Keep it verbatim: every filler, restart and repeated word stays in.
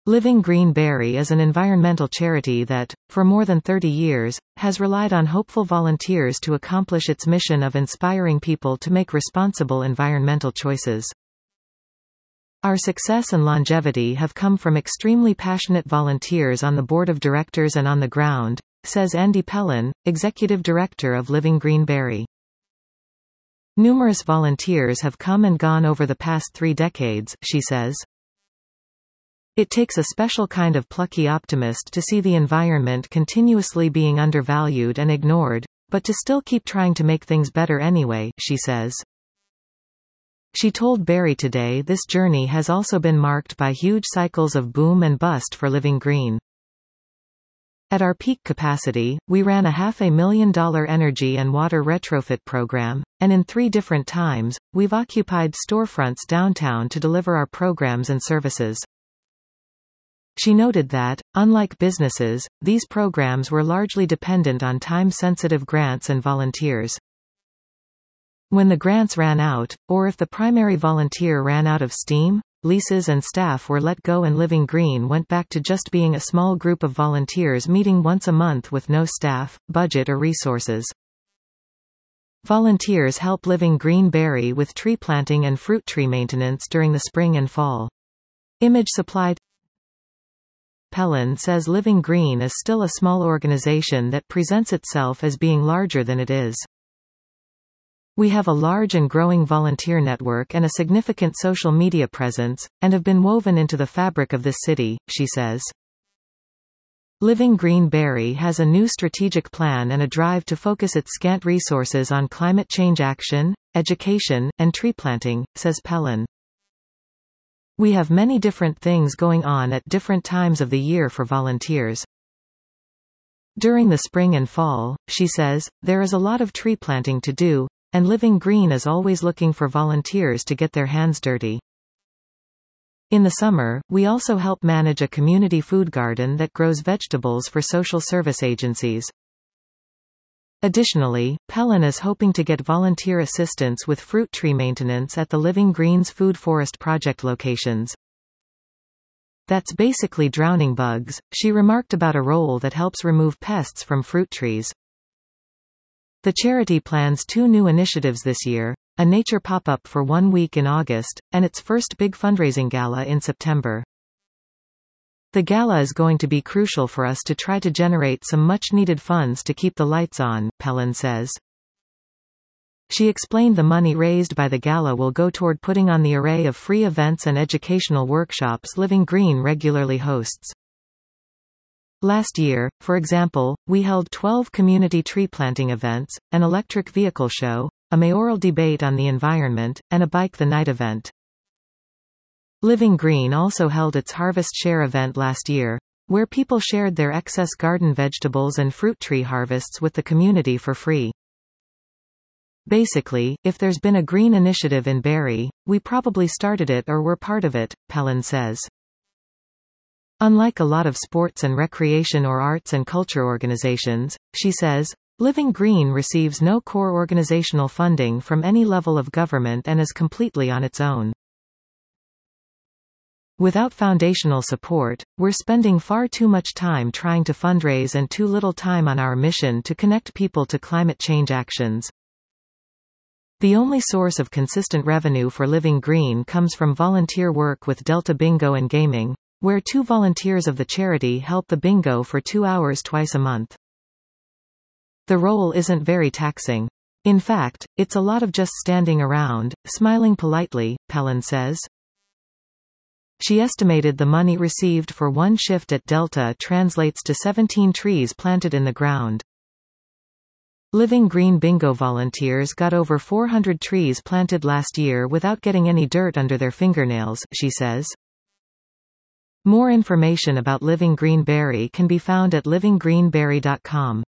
Living Green Berry is an environmental charity that, for more than thirty years, has relied on hopeful volunteers to accomplish its mission of inspiring people to make responsible environmental choices. Our success and longevity have come from extremely passionate volunteers on the board of directors and on the ground, says Andy Pellin, executive director of Living Green Berry. Numerous volunteers have come and gone over the past three decades, she says. It takes a special kind of plucky optimist to see the environment continuously being undervalued and ignored, but to still keep trying to make things better anyway, she says. She told Berry Today this journey has also been marked by huge cycles of boom and bust for Living Green. At our peak capacity, we ran a half a million dollar energy and water retrofit program, and in three different times, we've occupied storefronts downtown to deliver our programs and services. She noted that, unlike businesses, these programs were largely dependent on time-sensitive grants and volunteers. When the grants ran out, or if the primary volunteer ran out of steam, leases and staff were let go and Living Green went back to just being a small group of volunteers meeting once a month with no staff, budget or resources. Volunteers help Living Green Berry with tree planting and fruit tree maintenance during the spring and fall. Image supplied. Pellin says Living Green is still a small organization that presents itself as being larger than it is. We have a large and growing volunteer network and a significant social media presence, and have been woven into the fabric of this city, she says. Living Green Berry has a new strategic plan and a drive to focus its scant resources on climate change action, education, and tree planting, says Pellin. We have many different things going on at different times of the year for volunteers. During the spring and fall, she says, there is a lot of tree planting to do, and Living Green is always looking for volunteers to get their hands dirty. In the summer, we also help manage a community food garden that grows vegetables for social service agencies. Additionally, Pellin is hoping to get volunteer assistance with fruit tree maintenance at the Living Green's Food Forest Project locations. That's basically drowning bugs, she remarked about a role that helps remove pests from fruit trees. The charity plans two new initiatives this year, a nature pop-up for one week in August, and its first big fundraising gala in September. The gala is going to be crucial for us to try to generate some much-needed funds to keep the lights on, Pellin says. She explained the money raised by the gala will go toward putting on the array of free events and educational workshops Living Green regularly hosts. Last year, for example, we held twelve community tree planting events, an electric vehicle show, a mayoral debate on the environment, and a Bike the Night event. Living Green also held its Harvest Share event last year, where people shared their excess garden vegetables and fruit tree harvests with the community for free. Basically, if there's been a green initiative in Berry, we probably started it or were part of it, Pellin says. Unlike a lot of sports and recreation or arts and culture organizations, she says, Living Green receives no core organizational funding from any level of government and is completely on its own. Without foundational support, we're spending far too much time trying to fundraise and too little time on our mission to connect people to climate change actions. The only source of consistent revenue for Living Green comes from volunteer work with Delta Bingo and Gaming, where two volunteers of the charity help the bingo for two hours twice a month. The role isn't very taxing. In fact, it's a lot of just standing around, smiling politely, Pellin says. She estimated the money received for one shift at Delta translates to seventeen trees planted in the ground. Living Green Bingo volunteers got over four hundred trees planted last year without getting any dirt under their fingernails, she says. More information about Living Green Berry can be found at living green berry dot com.